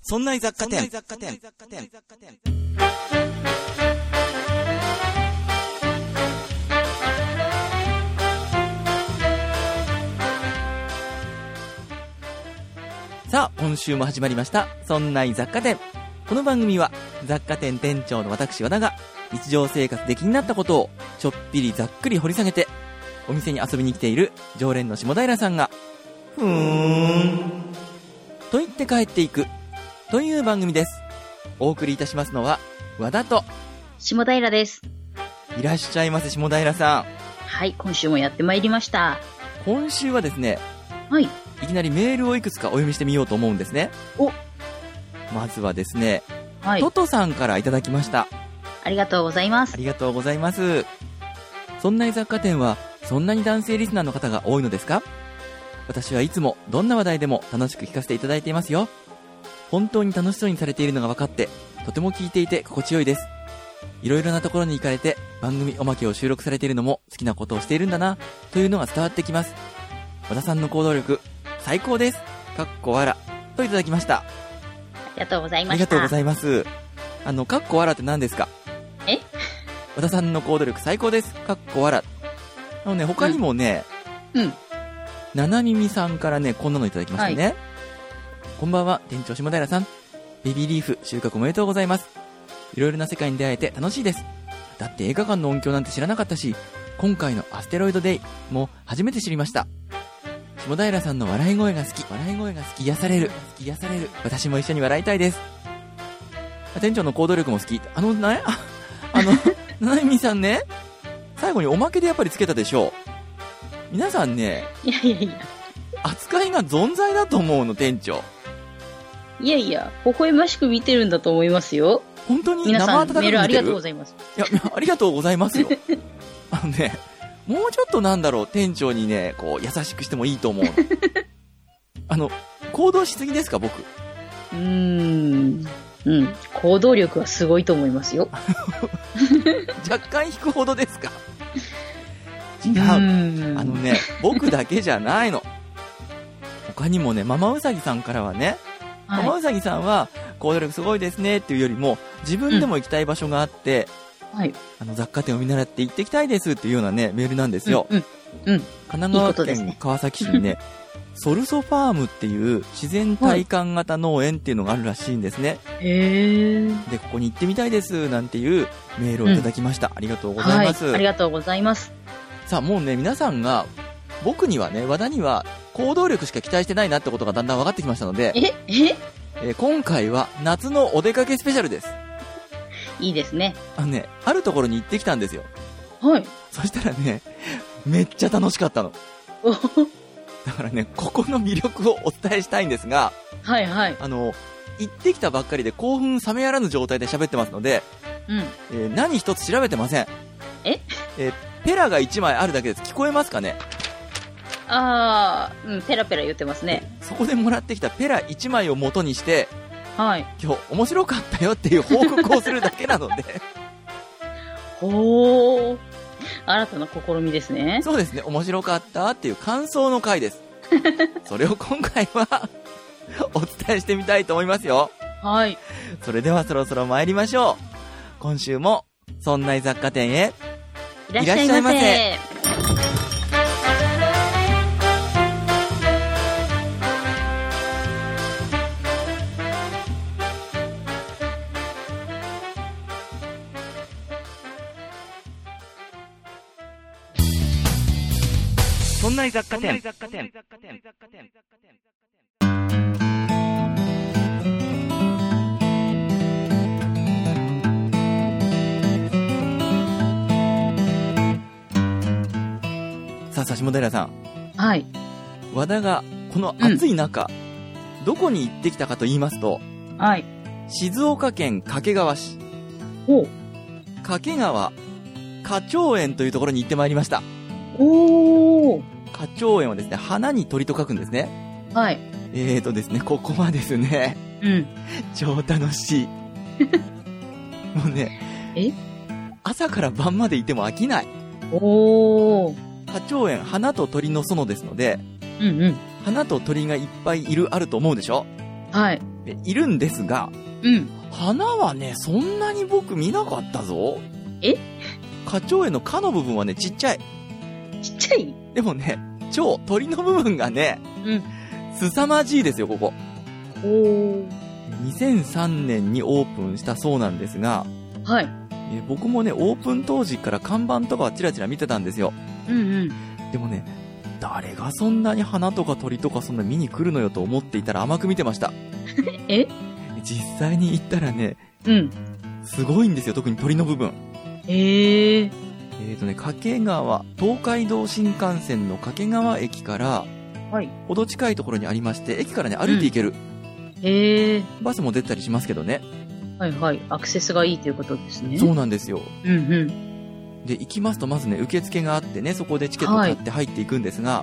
そんな雑貨店。さあ、今週も始まりましたそんな雑貨店。この番組は雑貨店店長の私和田が日常生活で気になったことをちょっぴりざっくり掘り下げて、お店に遊びに来ている常連の下平さんがふーんと言って帰っていくという番組です。お送りいたしますのは和田と下平です。 いらっしゃいませ。下平さん、 はい、今週もやってまいりました。 今週はですね、 はい、 いきなりメールをいくつかお読みしてみようと思うんですね。 お、 まずはですね、 はい、 トトさんからいただきました。 ありがとうございます。 ありがとうございます。そんな雑貨店はそんなに男性リスナーの方が多いのですか？私はいつもどんな話題でも楽しく聞かせていただいていますよ。本当に楽しそうにされているのが分かってとても聞いていて心地よいです。いろいろなところに行かれて番組おまけを収録されているのも好きなことをしているんだなというのが伝わってきます。和田さんの行動力最高です。かっこわらといただきました。 ありがとうございました。 ありがとうございます。かっこわらって何ですか？和田さんの行動力最高です。かっこわら。他にもね、ななみみさんからね、こんなのいただきましたね。はい、こんばんは、店長下平さん。ベビーリーフ収穫おめでとうございます。いろいろな世界に出会えて楽しいです。だって映画館の音響なんて知らなかったし、今回のアステロイドデイも初めて知りました。下平さんの笑い声が好き。癒される。私も一緒に笑いたいです。店長の行動力も好き。ななみみさんね、最後におまけでやっぱりつけたでしょう。皆さんね、 いや扱いが存在だと思うの、店長。 いや微笑ましく見てるんだと思いますよ。 本当に皆さん生温かく見てる？ メールありがとうございます。 いや、ありがとうございますよ。もうちょっと店長にね、こう優しくしてもいいと思うの。行動しすぎですか、僕？ 行動力はすごいと思いますよ。 若干引くほどですか？違う。僕だけじゃないの。他にもね、ママウサギさんからはね、ママウサギさんは行動力すごいですねっていうよりも、自分でも行きたい場所があって、雑貨店を見習って行ってきたいですっていうようなね、メールなんですよ。神奈川県川崎市にね、ソルソファームっていう自然体感型農園っていうのがあるらしいんですね。で、ここに行ってみたいですなんていうメールをいただきました。ありがとうございます。 ありがとうございます。 さあ、もうね、皆さんが僕にはね、和田には行動力しか期待してないなってことがだんだん分かってきましたので、今回は夏のお出かけスペシャルです。 いいですね。 あるところに行ってきたんですよ。 はい。 そしたらね、めっちゃ楽しかったの。だからね、ここの魅力をお伝えしたいんですが、行ってきたばっかりで興奮冷めやらぬ状態で喋ってますので、何一つ調べてません。ペラが1枚あるだけです。聞こえますかね？ ペラペラ言ってますね。 そこでもらってきたペラ1枚を元にして、今日面白かったよっていう報告をするだけなので。 新たな試みですね。 そうですね、面白かったっていう感想の回です。それを今回はお伝えしてみたいと思いますよ。それではそろそろ参りましょう。今週もそんな雑貨店へいらっしゃいませ。そんな雑貨店。さあ、下平さん。和田がこの暑い中、どこに行ってきたかと言いますと、静岡県掛川市。掛川花鳥園というところに行ってまいりました。花鳥園はですね、花に鳥と書くんですね。ですね、ここはですね、超楽しい。もうね、朝から晩までいても飽きない。花鳥園、花と鳥の園ですので、花と鳥がいっぱいあると思うでしょ？ はい。 いるんですが、 うん。 花はね、そんなに僕見なかったぞ。花鳥園の花の部分はね、ちっちゃい。 ちっちゃい？ でもね、鳥の部分がね、凄まじいですよ、ここ。2003年にオープンしたそうなんですが、 はい。 僕もね、オープン当時から看板とかはチラチラ見てたんですよ。でもね、誰がそんなに花とか鳥とかそんな見に来るのよと思っていたら甘く見てました。実際に行ったらね、すごいんですよ、特に鳥の部分。掛川、東海道新幹線の掛川駅から、ほど近いところにありまして、駅からね、歩いて行ける。バスも出たりしますけどね。 はいはい。アクセスがいいということですね。 そうなんですよ。で、行きますと、まずね、受付があってね、そこでチケット買って入っていくんですが、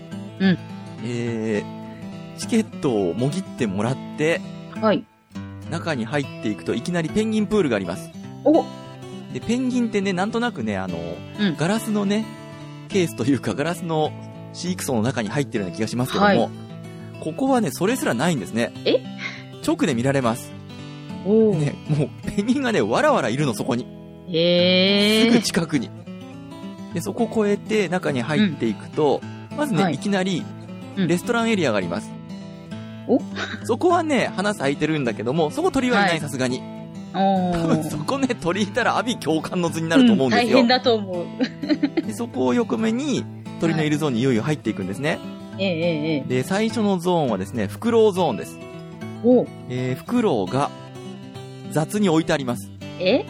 チケットをもぎってもらって、中に入っていくと、いきなりペンギンプールがあります。で、ペンギンってね、なんとなくね、ガラスのね、ケースというか、ガラスの飼育槽の中に入ってるような気がしますけども、ここはね、それすらないんですね。直で見られます。ね、もう、ペンギンがね、わらわらいるの、そこに。すぐ近くに。で、そこを越えて中に入っていくと、まずね、いきなり、レストランエリアがあります。そこはね、花咲いてるんだけども、そこ鳥はいない、さすがに。多分そこね、鳥いたら阿鼻叫喚の図になると思うんですよ。 大変だと思う。 で、そこを横目に、鳥のいるゾーンにいよいよ入っていくんですね。で、最初のゾーンはですね、フクロウゾーンです。フクロウが雑に置いてあります。 ね、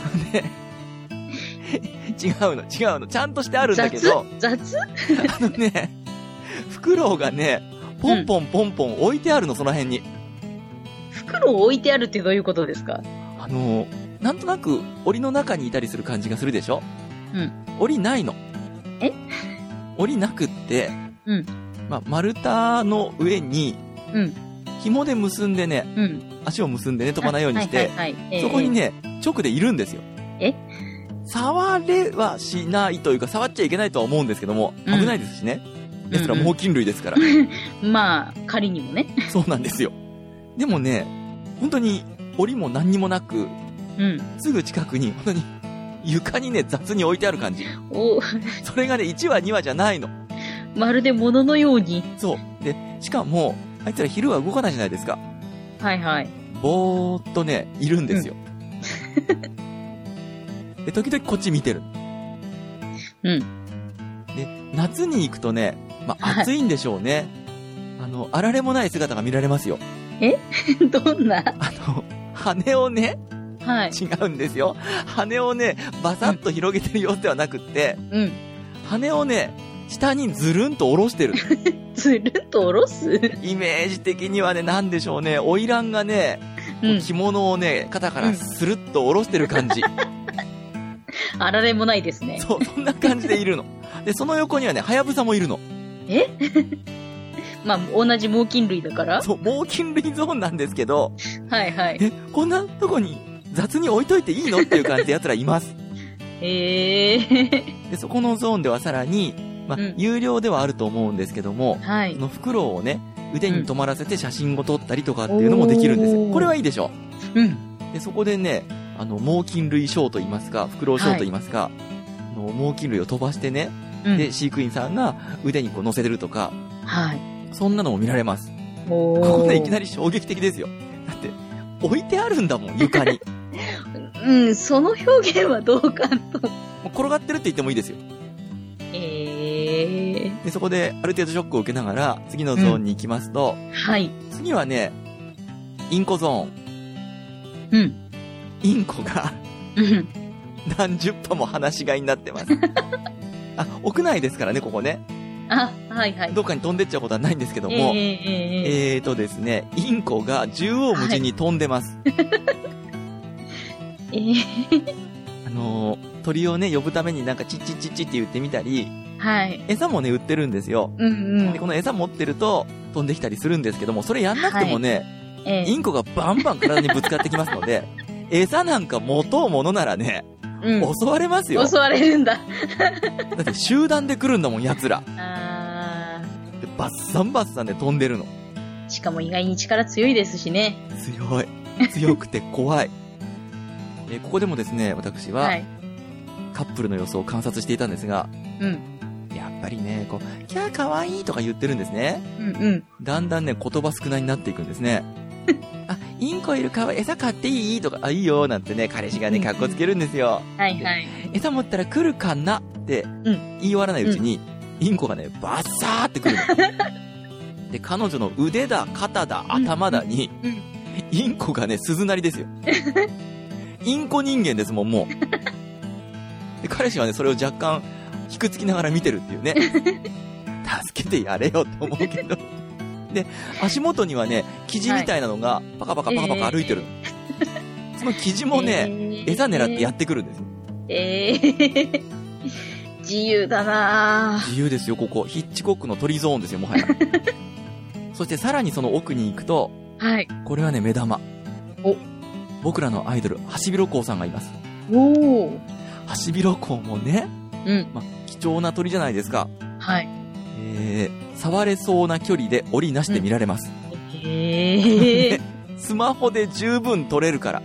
違うの。ちゃんとしてあるんだけど。 雑ね、フクロウがね、ポンポン置いてあるの、その辺に。 フクロウ置いてあるってどういうことですか？ なんとなく、檻の中にいたりする感じがするでしょ？檻ないの。檻なくって、丸太の上に、紐で結んでね、足を結んでね、飛ばないようにして、そこにね、直でいるんですよ。触れはしないというか、触っちゃいけないとは思うんですけども、危ないですしね。ですから猛禽類ですから。 まあ、仮にもね。 そうなんですよ。でもね、本当に、檻も何にもなく、すぐ近くに、本当に、床にね、雑に置いてある感じ。それがね、1羽2羽じゃないの。 まるで物のように。 そう。で、しかも、あいつら昼は動かないじゃないですか。ぼーっとね、いるんですよ。で、時々こっち見てる。で、夏に行くとね、暑いんでしょうね。あられもない姿が見られますよ。 どんな？ 羽をね、違うんですよ。羽をね、バサッと広げてる様子ではなくって、羽をね、下にずるんと下ろしてる。 ずるんと下ろす？ イメージ的にはね、なんでしょうね、花魁がね、着物をね、肩からスルッと下ろしてる感じ。 あられもないですね。 そう、そんな感じでいるの。で、その横にはね、ハヤブサもいるの。 まあ、同じ猛禽類だから？ そう、猛禽類ゾーンなんですけど、こんなとこに雑に置いといていいのっていう感じで奴らいます。で、そこのゾーンではさらに、有料ではあると思うんですけども、そのフクロウをね、腕に止まらせて写真を撮ったりとかっていうのもできるんですよ。これはいいでしょ。で、そこでね、猛禽類ショーと言いますか、フクロウショーと言いますか、猛禽類を飛ばしてね、で、飼育員さんが腕にこう乗せてるとか、そんなのも見られます。ここね、いきなり衝撃的ですよ。だって、置いてあるんだもん、床に。 その表現はどうかと。 もう転がってるって言ってもいいですよ。で、そこである程度ショックを受けながら、次のゾーンに行きますと、次はね、インコゾーン。インコが、何十羽も放し飼いになってます。屋内ですからね、ここね。どっかに飛んでっちゃうことはないんですけども、ですね、インコが縦横無尽に飛んでます。鳥をね、呼ぶためになんかチッチッチッチって言ってみたり、餌もね、売ってるんですよ。で、この餌持ってると飛んできたりするんですけども、それやんなくてもね、インコがバンバン体にぶつかってきますので、餌なんか持とうものならね、襲われますよ。 襲われるんだ。 だって集団で来るんだもん、奴ら。でバッサンバッサンで飛んでるの。 しかも意外に力強いですしね。 強くて怖い。ここでもですね、私は、カップルの様子を観察していたんですが、やっぱりね、こう、キャーかわいいとか言ってるんですね。だんだんね、言葉少なになっていくんですね。あ、インコいるかわいい、餌買っていいとか、あ、いいよ、なんてね、彼氏がね、格好つけるんですよ。餌持ったら来るかなって、言い終わらないうちに、インコがね、バッサーって来るの。で、彼女の腕だ、肩だ、頭だに、インコがね、鈴なりですよ。インコ人間ですもん、もう。で、彼氏はね、それを若干、引くつきながら見てるっていうね。助けてやれよって思うけど。で、足元にはね、キジみたいなのが、パカパカパカパカ歩いてる。そのキジもね、餌狙ってやってくるんですよ。 自由だなぁ。 自由ですよ、ここ。ヒッチコックの鳥ゾーンですよ、もはや。そしてさらにその奥に行くと、これはね、目玉。僕らのアイドル、ハシビロコウさんがいます。ハシビロコウもね、貴重な鳥じゃないですか。触れそうな距離で檻なしで見られます。スマホで十分撮れるから。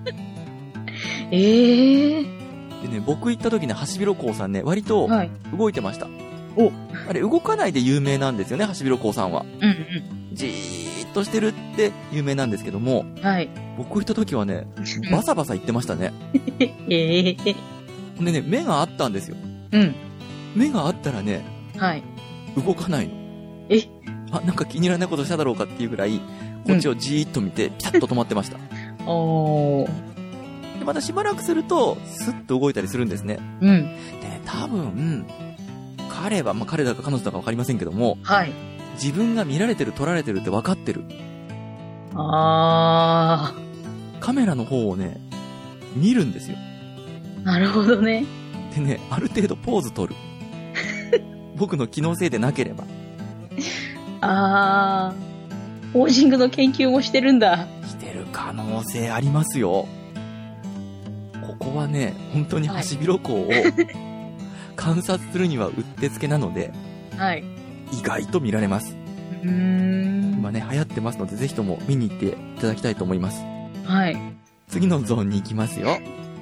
でね、僕行った時ね、ハシビロコウさんね、割と動いてました。あれ、動かないで有名なんですよね、ハシビロコウさんは。じーっとしてるって有名なんですけども、僕行った時はね、バサバサ言ってましたね。でね、目があったんですよ。目があったらね、動かないの。あ、なんか気に入らないことしただろうかっていうぐらい、こっちをじーっと見て、ピタッと止まってました。で、またしばらくすると、スッと動いたりするんですね。でね、多分、彼は、彼だか彼女だかわかりませんけども、自分が見られてる、撮られてるって分かってる。カメラの方をね、見るんですよ。 なるほどね。 でね、ある程度ポーズ取る。僕の気のせいでなければ。 ポージングの研究もしてるんだ。 してる可能性ありますよ。ここはね、本当にハシビロコウを観察するにはうってつけなので、意外と見られます。今ね、流行ってますので、ぜひとも見に行っていただきたいと思います。次のゾーンに行きますよ。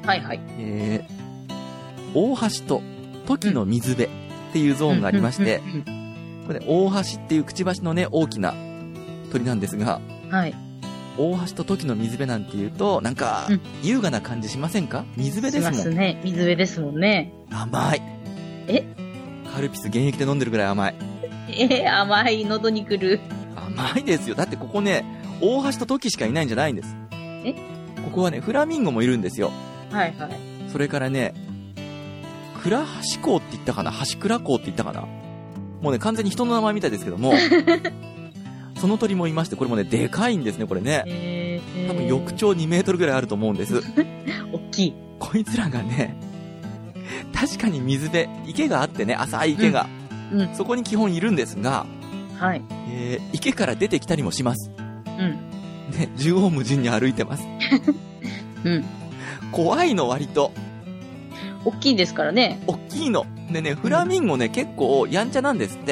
大橋と時の水辺っていうゾーンがありまして、これ、大橋っていうくちばしのね、大きな鳥なんですが、大橋と時の水辺なんていうと、なんか、優雅な感じしませんか？水辺ですもん。 しますね。水辺ですもんね。 甘い。カルピス現役で飲んでるぐらい甘い。 甘い、喉にくる。 甘いですよ。だってここね、大橋と時しかいないんじゃないんです。ここはね、フラミンゴもいるんですよ。それからね、クラハシコウって言ったかな？ハシクラコウって言ったかな？もうね、完全に人の名前みたいですけども、その鳥もいまして、これもね、でかいんですね、これね。多分、翼長2メートルぐらいあると思うんです。 大きい。 こいつらがね、確かに水辺、池があってね、浅い池が。そこに基本いるんですが、池から出てきたりもします。で、縦横無尽に歩いてます。怖いの、割と。 大きいですからね。 大きいの。でね、フラミンゴね、結構やんちゃなんですって。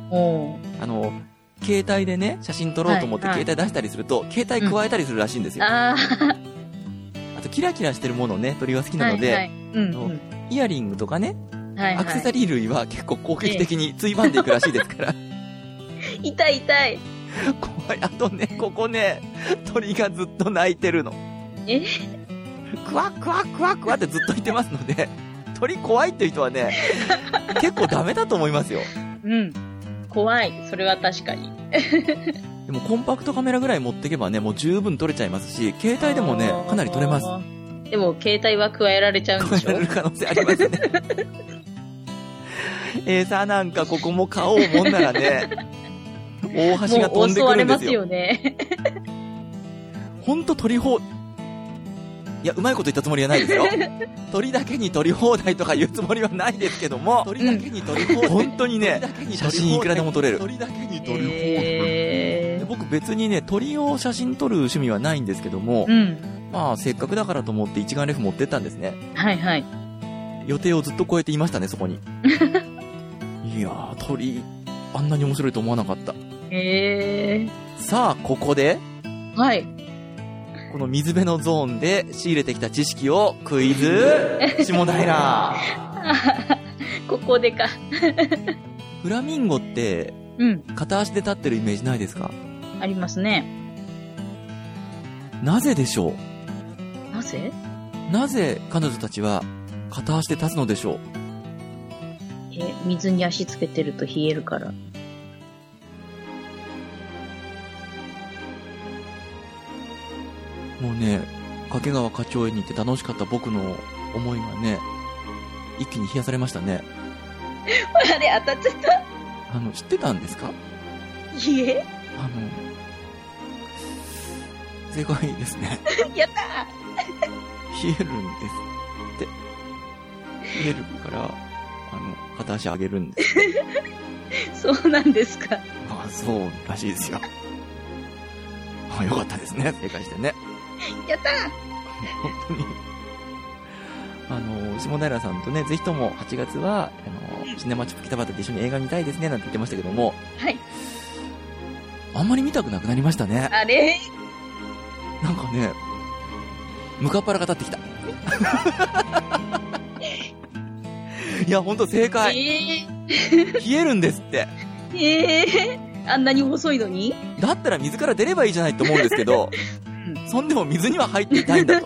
携帯でね、写真撮ろうと思って携帯出したりすると、携帯加えたりするらしいんですよ。あと、キラキラしてるものをね、鳥が好きなので、イヤリングとかね、アクセサリー類は結構攻撃的についばんでいくらしいですから。 痛い痛い。 怖い。あとね、ここね、鳥がずっと鳴いてるの。クワクワクワクワってずっと言ってますので、鳥怖いっていう人はね、結構ダメだと思いますよ。 怖い。それは確かに。 でもコンパクトカメラぐらい持っていけばね、もう十分撮れちゃいますし、携帯でもね、かなり撮れます。 でも携帯は加えられちゃうんでしょ？ 加えられる可能性ありますね。さあなんかここも買おうもんならね、大橋が飛んでくるんですよ。 もう襲われますよね。 ほんと撮り放題。いや、うまいこと言ったつもりはないですよ。鳥だけに撮り放題とか言うつもりはないですけども、鳥だけに撮り放題。本当にね、写真いくらでも撮れる。鳥だけに撮り放題。僕別にね、鳥を写真撮る趣味はないんですけども、まあ、せっかくだからと思って一眼レフ持ってったんですね。予定をずっと超えていましたね、そこに。いやー、鳥、あんなに面白いと思わなかった。 さあ、ここで、 はい。 この水辺のゾーンで仕入れてきた知識をクイズ、下平。 ここでか。 フラミンゴって、片足で立ってるイメージないですか？ ありますね。 なぜでしょう？なぜ？ なぜ彼女たちは片足で立つのでしょう？ 水に足つけてると冷えるから。 もうね、掛川花鳥園に行って楽しかった僕の思いがね、一気に冷やされましたね。 あれ、当たっちゃった。 知ってたんですか？ いえ。 正解ですね。 やったー！冷えるんですって。冷えるから、片足上げるんです。 そうなんですか。 あ、そうらしいですよ。あ、よかったですね。正解してね。 やったー！ 本当に。下平さんとね、ぜひとも8月は、シネマチュプ北畑で一緒に映画見たいですね、なんて言ってましたけども。 はい。 あんまり見たくなくなりましたね。 あれ？ なんかね、ムカッパラが立ってきた。いや、ほんと正解。冷えるんですって。 あんなに細いのに？ だったら水から出ればいいじゃないと思うんですけど、そんでも水には入っていたいんだと。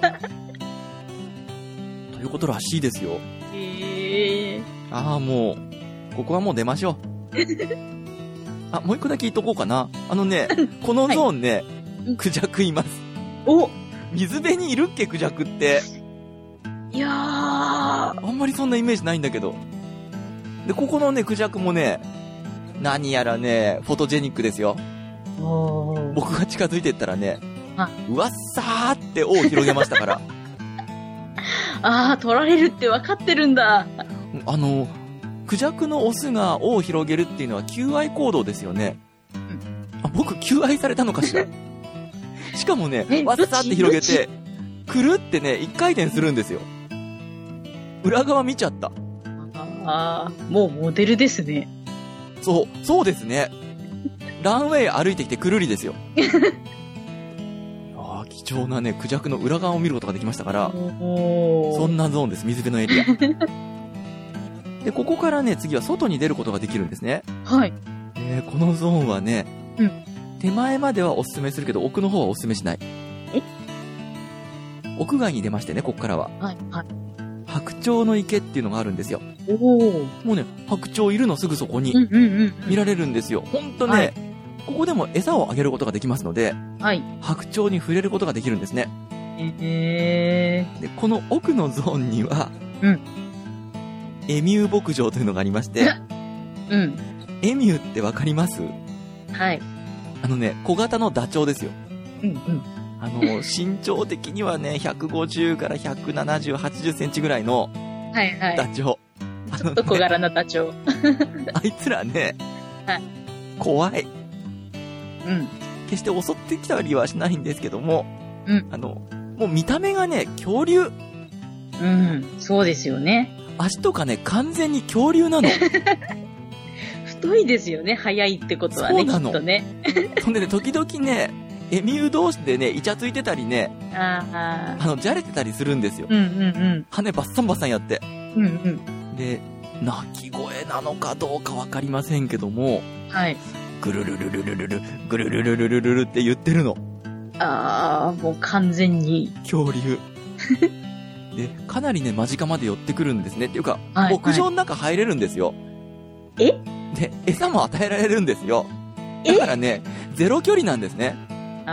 ということらしいですよ。ああ、もう、ここはもう出ましょう。あ、もう一個だけ言っとこうかな。このゾーンね、クジャクいます。 お！ 水辺にいるっけ、クジャクって。 いやー。あんまりそんなイメージないんだけど。で、ここのね、クジャクもね、何やらね、フォトジェニックですよ。僕が近づいてったらね、うわっさーって尾を広げましたから。 あー、取られるって分かってるんだ。 クジャクのオスが尾を広げるっていうのは求愛行動ですよね。あ、僕求愛されたのかしら。しかもね、わっさーって広げて、くるってね、一回転するんですよ。裏側見ちゃった。 あー、もうモデルですね。 そうですね。ランウェイ歩いてきてくるりですよ。貴重なね、クジャクの裏側を見ることができましたから、そんなゾーンです、水辺のエリア。で、ここからね、次は外に出ることができるんですね。 はい。 このゾーンはね、手前まではおすすめするけど、奥の方はおすすめしない。屋外に出ましてね、ここからは。 はい、はい。 白鳥の池っていうのがあるんですよ。もうね、白鳥いるのすぐそこに見られるんですよ。ほんとね、ここでも餌をあげることができますので、白鳥に触れることができるんですね。で、この奥のゾーンには、エミュー牧場というのがありまして、エミューってわかります？ はい。 小型のダチョウですよ。身長的にはね、150から170、80センチぐらいのダチョウ。 ちょっと小柄なダチョウ。 あいつらね、怖い。決して襲ってきたりはしないんですけども、もう見た目がね、恐竜。 そうですよね。 足とかね、完全に恐竜なの。 太いですよね、速いってことはね、きっとね。 そんでね、時々ね、エミュー同士でね、イチャついてたりね、じゃれてたりするんですよ。羽バッサンバッサンやって。で、鳴き声なのかどうかわかりませんけども、ぐるるるるるるる、ぐるるるるるるるって言ってるの。 もう完全に。 恐竜。で、かなりね、間近まで寄ってくるんですね。っていうか、牧場の中入れるんですよ。で、餌も与えられるんですよ。だからね、ゼロ距離なんですね。息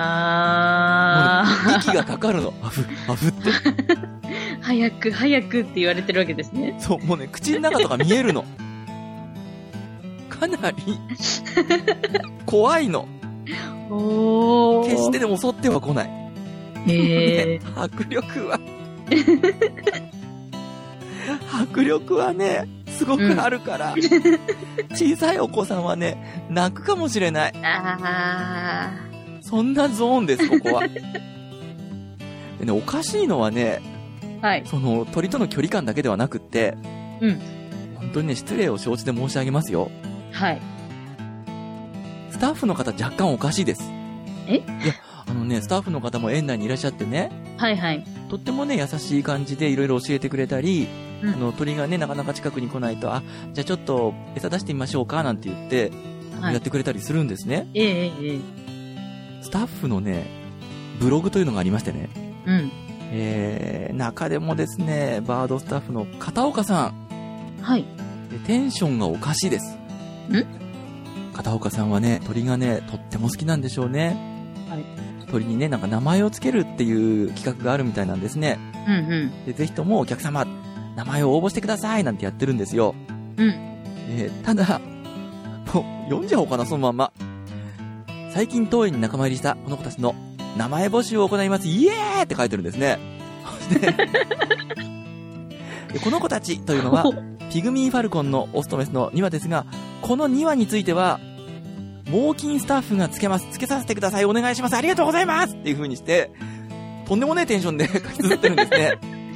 がかかるの。あふ、あふって。 早く、早くって言われてるわけですね。 そう、もうね、口の中とか見えるの。かなり、怖いの。決してでも襲っては来ない。迫力はね、すごくあるから、小さいお子さんはね、泣くかもしれない。そんなゾーンです、ここは。でね、おかしいのはね、その鳥との距離感だけではなくって、本当にね、失礼を承知で申し上げますよ。スタッフの方若干おかしいです。 いや、 スタッフの方も園内にいらっしゃってね。 はいはい。 とってもね、優しい感じでいろいろ教えてくれたり、鳥がね、なかなか近くに来ないと、じゃあちょっと餌出してみましょうか、なんて言って、やってくれたりするんですね。スタッフのね、ブログというのがありましてね。中でもですね、バードスタッフの片岡さん。 はい。 テンションがおかしいです。片岡さんはね、鳥がね、とっても好きなんでしょうね。はい。鳥にね、なんか名前をつけるっていう企画があるみたいなんですね。で、ぜひともお客様、名前を応募してくださいなんてやってるんですよ。ただ、もう読んじゃおうかな、そのまんま。最近当園に仲間入りしたこの子たちの名前募集を行います。イエーイって書いてるんですね。でこの子たちというのは、ピグミーファルコンのオスとメスの2羽ですが、この2羽については、猛禽スタッフがつけます。つけさせてください。お願いします。ありがとうございますっていう風にして、とんでもないテンションで書き綴ってるんですね。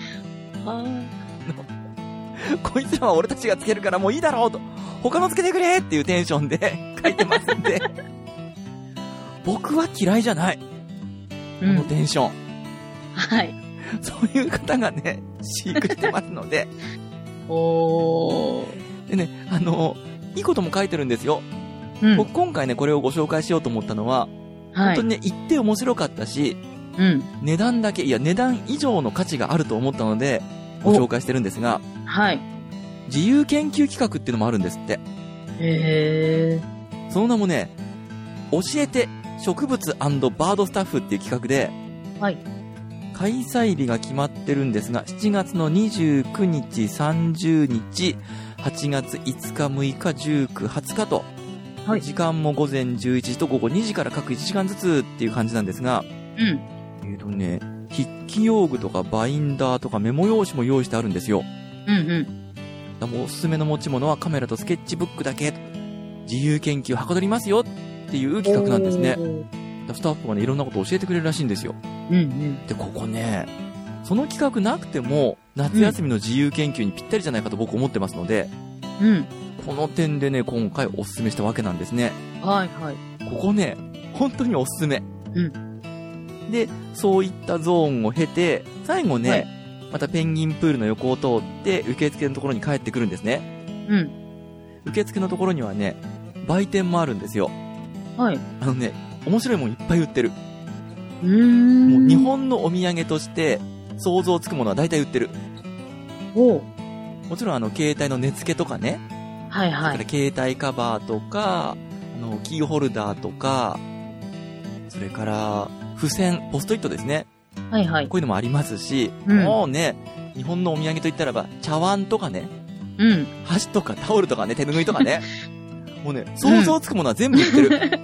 こいつらは俺たちがつけるからもういいだろうと。他のつけてくれっていうテンションで書いてますんで。僕は嫌いじゃない。このテンション。 はい。 そういう方がね、飼育してますので。でね、いいことも書いてるんですよ。僕今回ね、これをご紹介しようと思ったのは、本当にね、言って面白かったし、値段だけ、いや、値段以上の価値があると思ったので、ご紹介してるんですが、自由研究企画っていうのもあるんですって。その名もね、教えて植物&バードスタッフっていう企画で、開催日が決まってるんですが、7月の29日、30日、8月5日、6日、19、20日と、時間も午前11時と午後2時から各1時間ずつっていう感じなんですが、筆記用具とかバインダーとかメモ用紙も用意してあるんですよ。もうおすすめの持ち物はカメラとスケッチブックだけ。自由研究はかどりますよっていう企画なんですね。スタッフがね、いろんなことを教えてくれるらしいんですよ。で、ここね、その企画なくても夏休みの自由研究にぴったりじゃないかと僕思ってますので、この点でね、今回おすすめしたわけなんですね。ここね、本当におすすめ。で、そういったゾーンを経て、最後ね、またペンギンプールの横を通って受付のところに帰ってくるんですね。受付のところにはね、売店もあるんですよ。面白いもんいっぱい売ってる。もう日本のお土産として想像つくものは大体売ってる。もちろん携帯の根付けとかね。それから携帯カバーとか、キーホルダーとか、それから付箋、ポストイットですね。こういうのもありますし、もうね、日本のお土産と言ったらば茶碗とかね、箸とかタオルとかね、手ぬぐいとかね。もうね、想像つくものは全部売ってる。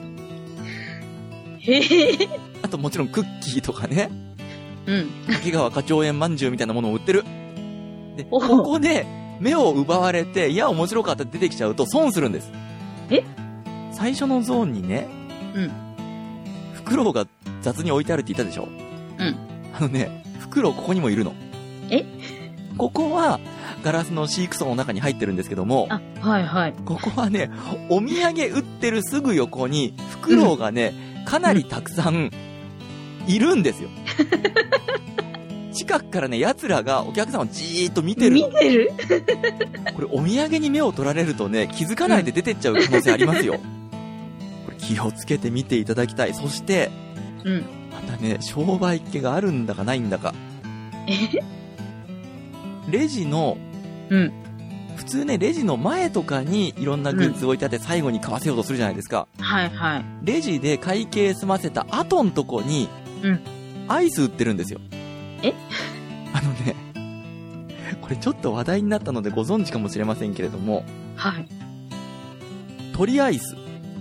あともちろんクッキーとかね。掛川花鳥園まんじゅうみたいなものを売ってる。で、ここで目を奪われて、いや面白かったって出てきちゃうと損するんです。最初のゾーンにね、フクロウが雑に置いてあるって言ったでしょ。フクロウここにもいるの。ここはガラスの飼育槽の中に入ってるんですけども、ここはね、お土産売ってるすぐ横にフクロウがね、かなりたくさんいるんですよ。近くからね、奴らがお客さんをじーっと見てる。これお土産に目を取られるとね、気づかないで出てっちゃう可能性ありますよ。これ気をつけて見ていただきたい。そして、またね、商売っ気があるんだかないんだか。レジの、普通ね、レジの前とかにいろんなグッズ置いてあって最後に買わせようとするじゃないですか。レジで会計済ませた後のとこに、アイス売ってるんですよ。これちょっと話題になったのでご存知かもしれませんけれども、鳥アイス。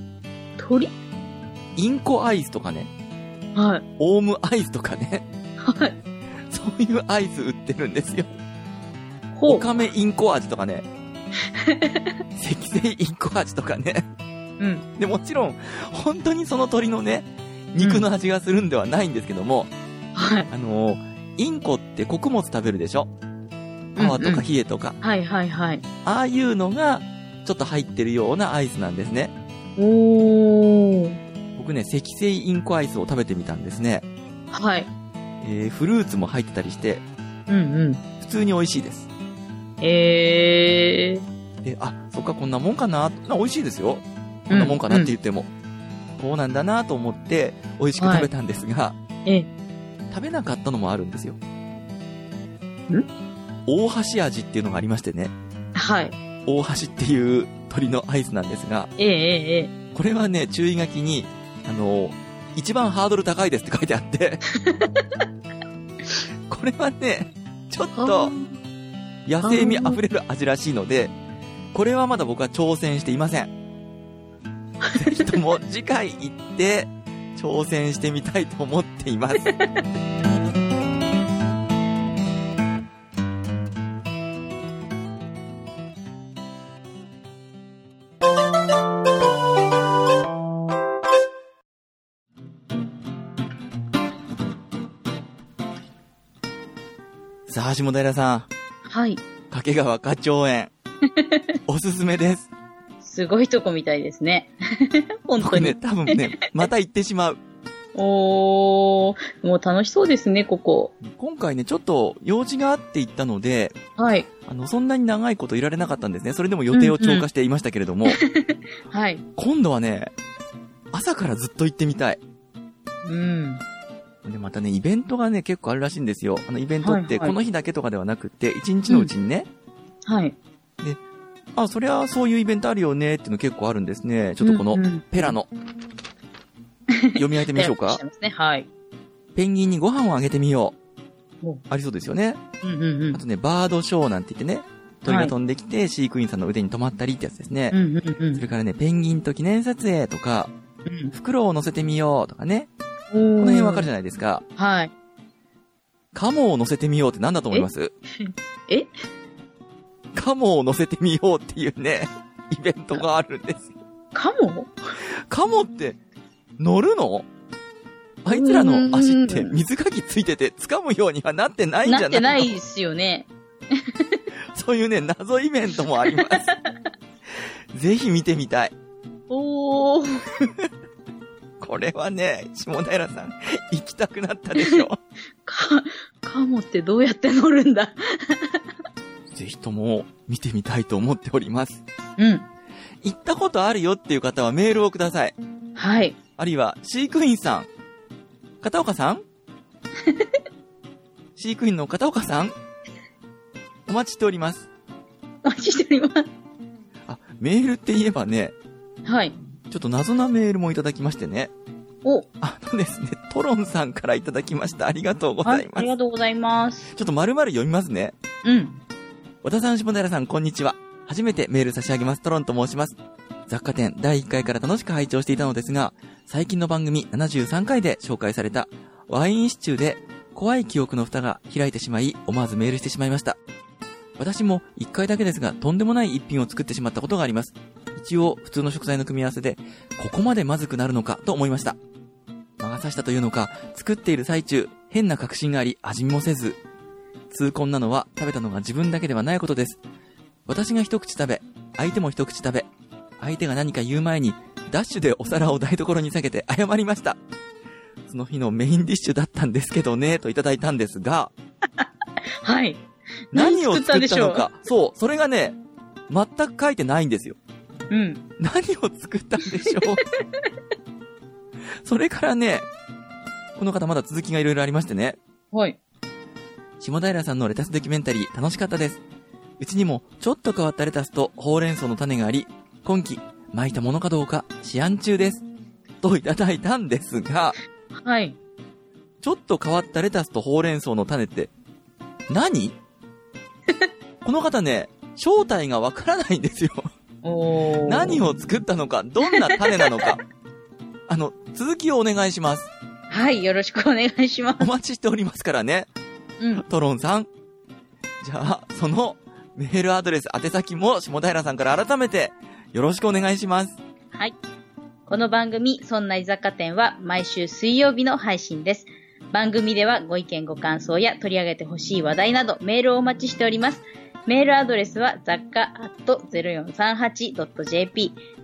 インコアイスとかね。オウムアイスとかね。そういうアイス売ってるんですよ。オカメインコ味とかね。赤星インコ味とかね。で、もちろん、本当にその鳥のね、肉の味がするんではないんですけども、インコって穀物食べるでしょ。泡とか冷えとか。ああいうのが、ちょっと入ってるようなアイスなんですね。 おー。 僕ね、赤星インコアイスを食べてみたんですね。 はい。 フルーツも入ってたりして、 うんうん。 普通に美味しいです。 で、 そっか、こんなもんかな。美味しいですよ。こんなもんかなって言っても。こうなんだなと思って、美味しく食べたんですが、食べなかったのもあるんですよ。大橋味っていうのがありましてね。 はい。 大橋っていう鳥のアイスなんですが、これはね、注意書きに、一番ハードル高いですって書いてあって、これはね、ちょっと、野生味あふれる味らしいので、これはまだ僕は挑戦していません。ぜひとも次回行って挑戦してみたいと思っています。さあ、下平さん。 はい。 掛川花鳥園。おすすめです。 すごいとこみたいですね。本当に。 ね、多分ね、また行ってしまう。 もう楽しそうですね、ここ。 今回ね、ちょっと用事があって行ったので、 はい。 そんなに長いこといられなかったんですね。それでも予定を超過していましたけれども。 はい。 今度はね、朝からずっと行ってみたい。で、またね、イベントがね、結構あるらしいんですよ。イベントって、この日だけとかではなくて、一日のうちにね。 はい。 で、そりゃそういうイベントあるよねっていうの結構あるんですね。ちょっとこの、ペラの。読み上げてみましょうか。 はい。 ペンギンにご飯をあげてみよう。ありそうですよね。あとね、バードショーなんて言ってね、鳥が飛んできて、飼育員さんの腕に止まったりってやつですね。それからね、ペンギンと記念撮影とか、袋を乗せてみようとかね。この辺わかるじゃないですか。 はい。 カモを乗せてみようって何だと思います？カモを乗せてみようっていうね、イベントがあるんですよ。 カモ？ カモって乗るの？あいつらの足って水かきついてて掴むようにはなってないんじゃないの？なってないですよね。 そういうね、謎イベントもあります。ぜひ見てみたい。 おー。 これはね、下平さん、行きたくなったでしょ。 カモってどうやって乗るんだ。 ぜひとも見てみたいと思っております。 行ったことあるよっていう方はメールをください。 はい。 あるいは、飼育員さん。片岡さん飼育員の片岡さんお待ちしております。 お待ちしております。 メールって言えばね。 はい。 ちょっと謎なメールもいただきましてね。ですね、トロンさんからいただきました。ありがとうございます。 ありがとうございます。 ちょっと丸々読みますね。和田さん、下平さん、こんにちは。初めてメール差し上げます。トロンと申します。雑貨店第1回から楽しく拝聴していたのですが、最近の番組73回で紹介されたワインシチューで怖い記憶の蓋が開いてしまい、思わずメールしてしまいました。私も1回だけですが、とんでもない一品を作ってしまったことがあります。一応、普通の食材の組み合わせで、ここまでまずくなるのかと思いました。魔が差したというのか、作っている最中、変な確信があり、味見もせず、痛恨なのは食べたのが自分だけではないことです。私が一口食べ、相手も一口食べ、相手が何か言う前に、ダッシュでお皿を台所に下げて謝りました。その日のメインディッシュだったんですけどね、といただいたんですが、 はい。 何を作ったのか、そう、それがね、全く書いてないんですよ。何を作ったんでしょう。それからね、この方まだ続きがいろいろありましてね。 はい。 下平さんのレタスドキュメンタリー楽しかったです。うちにもちょっと変わったレタスとほうれん草の種があり、今季巻いたものかどうか試案中です。といただいたんですが、 はい。 ちょっと変わったレタスとほうれん草の種って何？この方ね、正体がわからないんですよ。何を作ったのか、どんな種なのか。続きをお願いします。 はい、よろしくお願いします。 お待ちしておりますからね。トロンさん。じゃあ、そのメールアドレス、宛先も下平さんから改めてよろしくお願いします。 はい。この番組、そんな居雑貨店は毎週水曜日の配信です。番組ではご意見ご感想や取り上げてほしい話題などメールをお待ちしております。メールアドレスは雑貨@0438.jp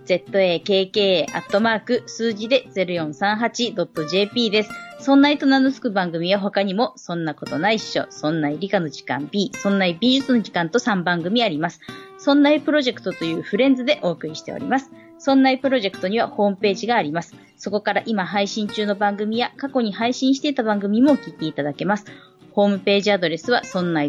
zakka数字で 0438.jp です。そんないと名の付く番組は他にも、そんなことないっしょ、そんない理科の時間 B、そんない美術の時間と3番組あります。そんないプロジェクトというフレンズでお送りしております。そんないプロジェクトにはホームページがあります。そこから今配信中の番組や過去に配信していた番組もお聞きいただけます。ホームページアドレスは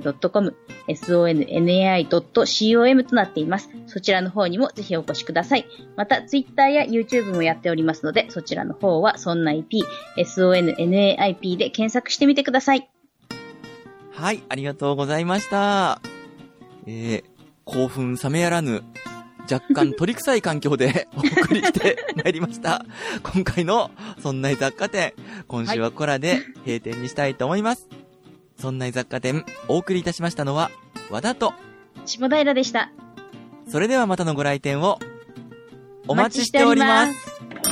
sonnai.com、sonnai.com となっています。そちらの方にもぜひお越しください。また、Twitter や YouTube もやっておりますので、そちらの方は sonnaip、sonnaip で検索してみてください。 はい、ありがとうございました。興奮冷めやらぬ、若干鳥臭い環境でお送りしてまいりました。今回のそんない雑貨店、今週はこれで閉店にしたいと思います。そんない雑貨店、お送りいたしましたのは、和田と下平でした。 それではまたのご来店をお待ちしております。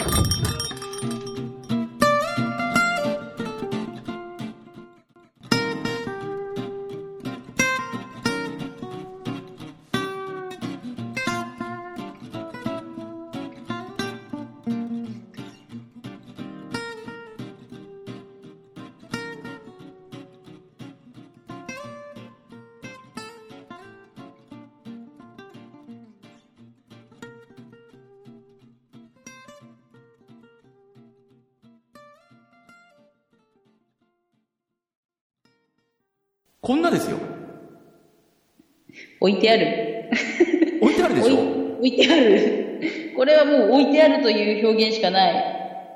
こんなですよ。 置いてある。 置いてあるでしょ？ 置いてある。これはもう置いてあるという表現しかない。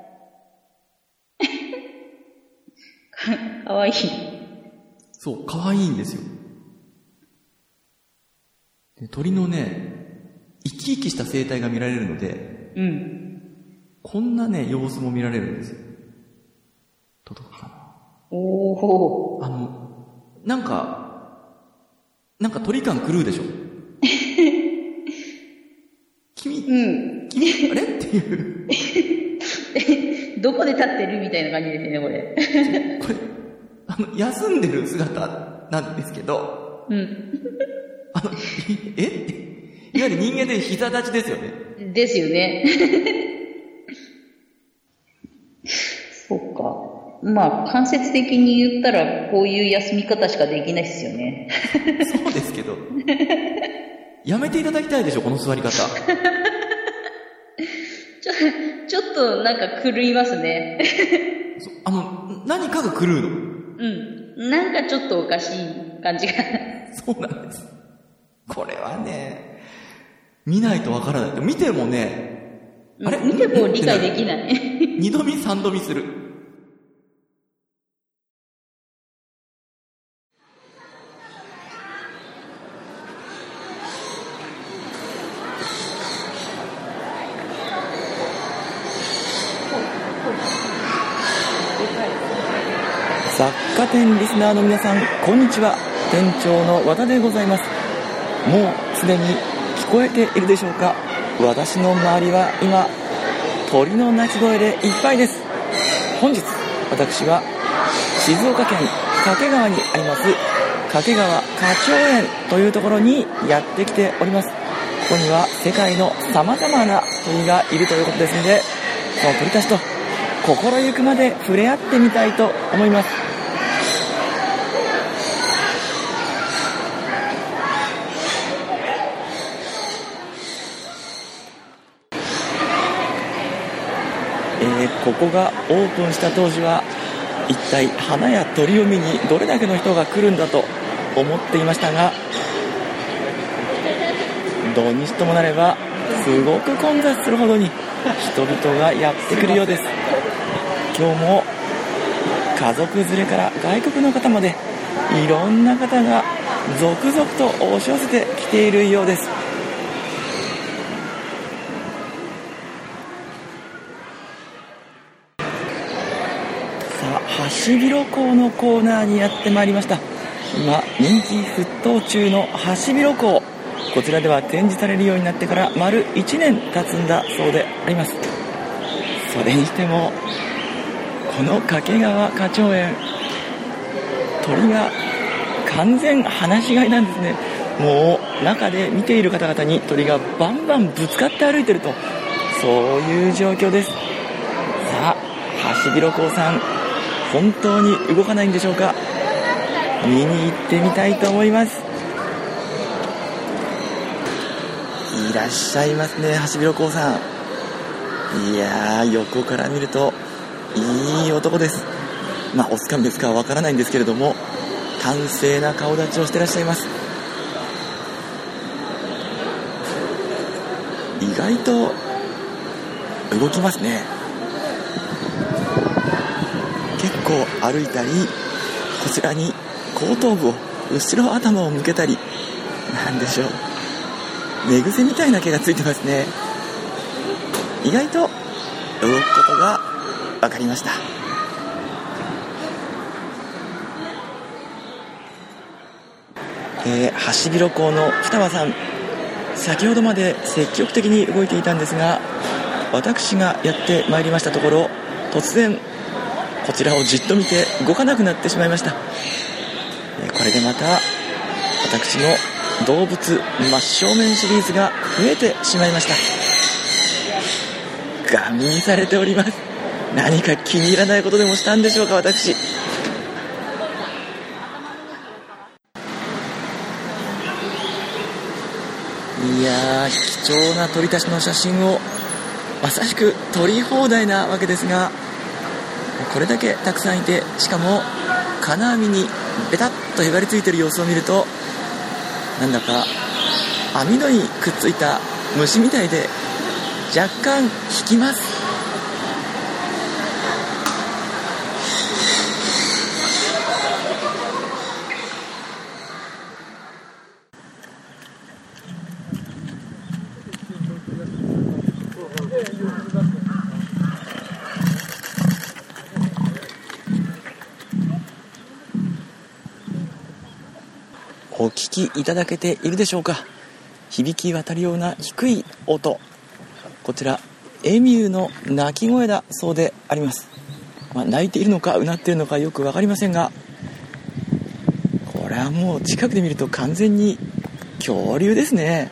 かわいい。 そう、かわいいんですよ。で、鳥のね、生き生きした生態が見られるので、 うん。 こんなね、様子も見られるんですよ。届くかな。 おー。 なんか鳥感狂うでしょ君、あれっていう。 どこで立ってるみたいな感じですね、これ。 これ、休んでる姿なんですけど、 うん。 いわゆる人間で膝立ちですよね。 ですよね。そっか。まあ、間接的に言ったら、こういう休み方しかできないですよね。 そうですけど。やめていただきたいでしょ、この座り方。ちょっとなんか狂いますね。 何かが狂うの。うん。 なんかちょっとおかしい感じが。 そうなんです。これはね、見ないとわからない。見てもね、 あれ見ても理解できない。 二度見三度見する。雑貨店リスナーの皆さん、こんにちは。店長の和田でございます。もうすでに聞こえているでしょうか。私の周りは今、鳥の鳴き声でいっぱいです。本日、私は静岡県掛川にあります掛川花鳥園というところにやってきております。ここには世界の様々な鳥がいるということですので、その鳥たちと心ゆくまで触れ合ってみたいと思います。ここがオープンした当時は一体花や鳥を見にどれだけの人が来るんだと思っていましたが、土日ともなればすごく混雑するほどに人々がやってくるようです。今日も家族連れから外国の方までいろんな方が続々と押し寄せてきているようです。ハシビロコウのコーナーにやってまいりました。今人気沸騰中のハシビロコウ、こちらでは展示されるようになってから丸1年経つんだそうであります。それにしてもこの掛川花鳥園、鳥が完全放し飼いなんですね。もう中で見ている方々に鳥がバンバンぶつかって歩いてるとそういう状況です。さあ、ハシビロコウさん、本当に動かないんでしょうか。見に行ってみたいと思います。いらっしゃいますね、ハシビロコウさん。いやー、横から見るといい男です。オスかメスかはわからないんですけれども、端正な顔立ちをしてらっしゃいます。意外と動きますね。結構歩いたり、こちらに後頭部を、後ろ頭を向けたり、なんでしょう、寝癖みたいな毛がついてますね。意外と動くことが分かりました。ハシビロコウの双葉さん、先ほどまで積極的に動いていたんですが、私がやってまいりましたところ、突然こちらをじっと見て動かなくなってしまいました。これでまた私の動物真正面シリーズが増えてしまいました。ガン見されております。何か気に入らないことでもしたんでしょうか、私。いやー、貴重な鳥たちの写真をまさしく撮り放題なわけですが、これだけたくさんいて、しかも金網にベタッとへばりついている様子を見ると、なんだか網戸にくっついた虫みたいで若干引きます。お聞きいただけているでしょうか。響き渡るような低い音、こちらエミューの鳴き声だそうであります。鳴いているのかうなっているのかよく分かりませんが、これはもう近くで見ると完全に恐竜ですね。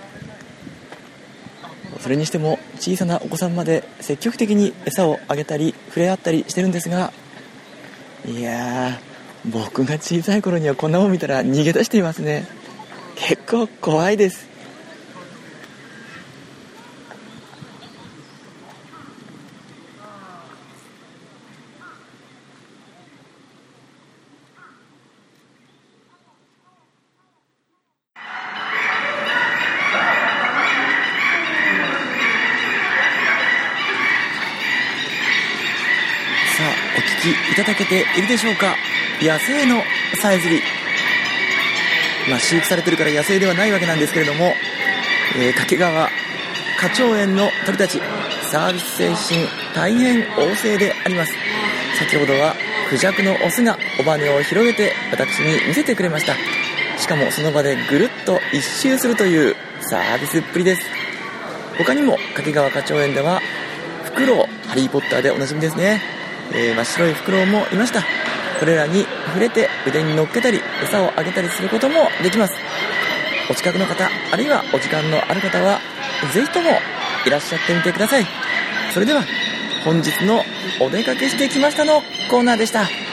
それにしても小さなお子さんまで積極的に餌をあげたり触れ合ったりしてるんですが、いやー、僕が小さい頃にはこんなもん見たら逃げ出していますね。結構怖いです。さあ、お聞きいただけているでしょうか。野生のさえずり、飼育されてるから野生ではないわけなんですけれども、掛川花鳥園の鳥たち、サービス精神大変旺盛であります。先ほどはクジャクのオスが尾羽を広げて私に見せてくれました。しかもその場でぐるっと一周するというサービスっぷりです。他にも掛川花鳥園ではフクロウ、ハリーポッターでおなじみですね、真っ白いフクロウもいました。これらに触れて腕に乗っけたり餌をあげたりすることもできます。お近くの方、あるいはお時間のある方はぜひともいらっしゃってみてください。それでは本日のお出かけしてきましたのコーナーでした。